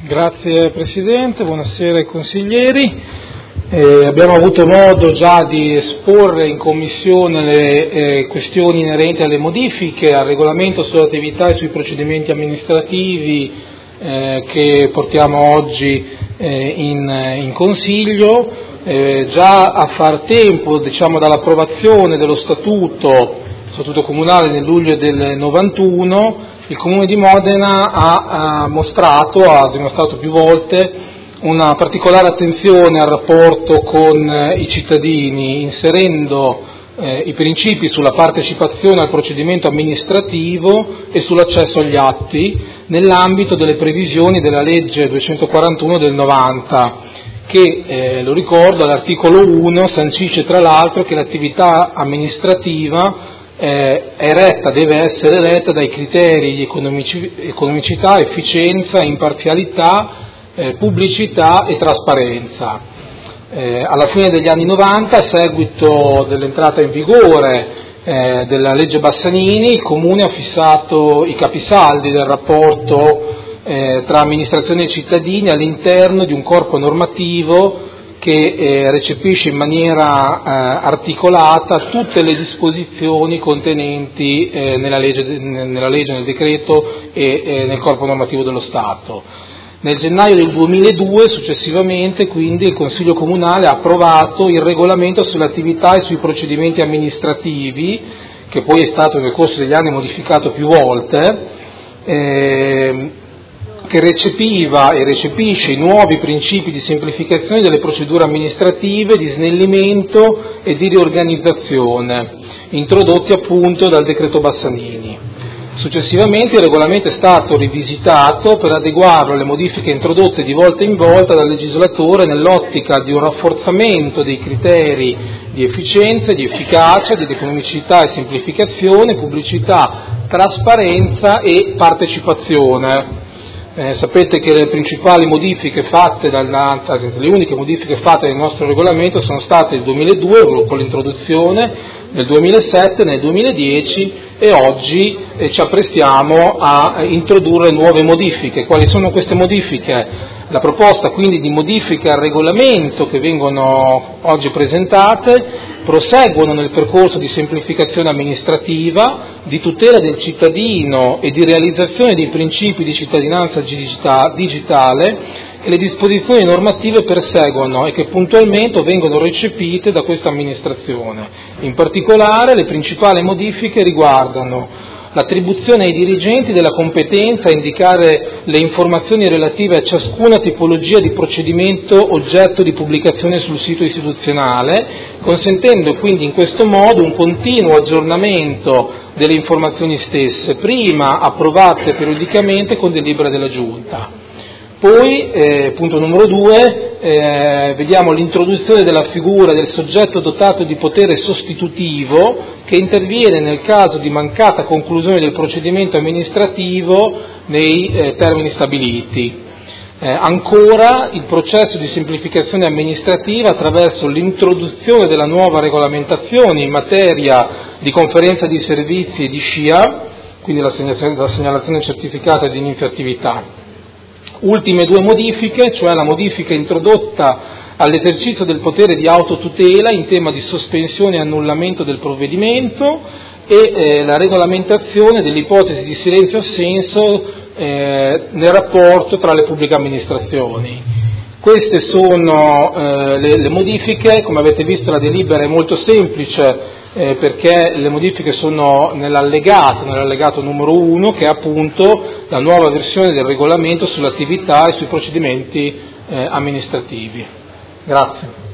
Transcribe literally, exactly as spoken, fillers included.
Grazie Presidente, buonasera ai consiglieri. Eh, abbiamo avuto modo già di esporre in Commissione le eh, questioni inerenti alle modifiche al regolamento sull'attività e sui procedimenti amministrativi eh, che portiamo oggi eh, in, in Consiglio. Eh, già a far tempo, diciamo, dall'approvazione dello Statuto, Statuto Comunale nel luglio del novantuno, il Comune di Modena ha, ha mostrato, ha dimostrato più volte, una particolare attenzione al rapporto con eh, i cittadini, inserendo eh, i principi sulla partecipazione al procedimento amministrativo e sull'accesso agli atti nell'ambito delle previsioni della legge duecentoquarantuno del novanta, che, eh, lo ricordo, all'articolo uno sancisce tra l'altro che l'attività amministrativa Eh, è retta, deve essere retta dai criteri di economici, economicità, efficienza, imparzialità, eh, pubblicità e trasparenza. Eh, alla fine degli anni novanta, a seguito dell'entrata in vigore eh, della legge Bassanini, il Comune ha fissato i capisaldi del rapporto eh, tra amministrazione e cittadini all'interno di un corpo normativo che eh, recepisce in maniera eh, articolata tutte le disposizioni contenenti eh, nella, legge, nella legge, nel decreto e eh, nel corpo normativo dello Stato. Nel gennaio del duemiladue, successivamente, quindi, il Consiglio Comunale ha approvato il regolamento sull'attività e sui procedimenti amministrativi, che poi è stato nel corso degli anni modificato più volte, eh, che recepiva e recepisce i nuovi principi di semplificazione delle procedure amministrative, di snellimento e di riorganizzazione, introdotti appunto dal decreto Bassanini. Successivamente il regolamento è stato rivisitato per adeguarlo alle modifiche introdotte di volta in volta dal legislatore nell'ottica di un rafforzamento dei criteri di efficienza, di efficacia, di economicità e semplificazione, pubblicità, trasparenza e partecipazione. Eh, sapete che le principali modifiche fatte, dal, anzi, le uniche modifiche fatte nel nostro regolamento sono state nel duemiladue con l'introduzione, nel duemilasette, nel duemiladieci e oggi eh, ci apprestiamo a introdurre nuove modifiche. Quali sono queste modifiche? La proposta quindi di modifiche al regolamento che vengono oggi presentate proseguono nel percorso di semplificazione amministrativa, di tutela del cittadino e di realizzazione dei principi di cittadinanza digitale che le disposizioni normative perseguono e che puntualmente vengono recepite da questa amministrazione. In particolare le principali modifiche riguardano l'attribuzione ai dirigenti della competenza a indicare le informazioni relative a ciascuna tipologia di procedimento oggetto di pubblicazione sul sito istituzionale, consentendo quindi in questo modo un continuo aggiornamento delle informazioni stesse, prima approvate periodicamente con delibera della Giunta. Poi, eh, punto numero due, eh, vediamo l'introduzione della figura del soggetto dotato di potere sostitutivo che interviene nel caso di mancata conclusione del procedimento amministrativo nei eh, termini stabiliti. Eh, ancora il processo di semplificazione amministrativa attraverso l'introduzione della nuova regolamentazione in materia di conferenza di servizi e di S C I A, quindi la segnalazione, la segnalazione certificata di inizio attività. Ultime due modifiche, cioè la modifica introdotta all'esercizio del potere di autotutela in tema di sospensione e annullamento del provvedimento e eh, la regolamentazione dell'ipotesi di silenzio-assenso eh, nel rapporto tra le pubbliche amministrazioni. Queste sono eh, le, le modifiche. Come avete visto la delibera è molto semplice eh, perché le modifiche sono nell'allegato, nell'allegato numero uno, che è appunto la nuova versione del regolamento sull'attività e sui procedimenti eh, amministrativi. Grazie.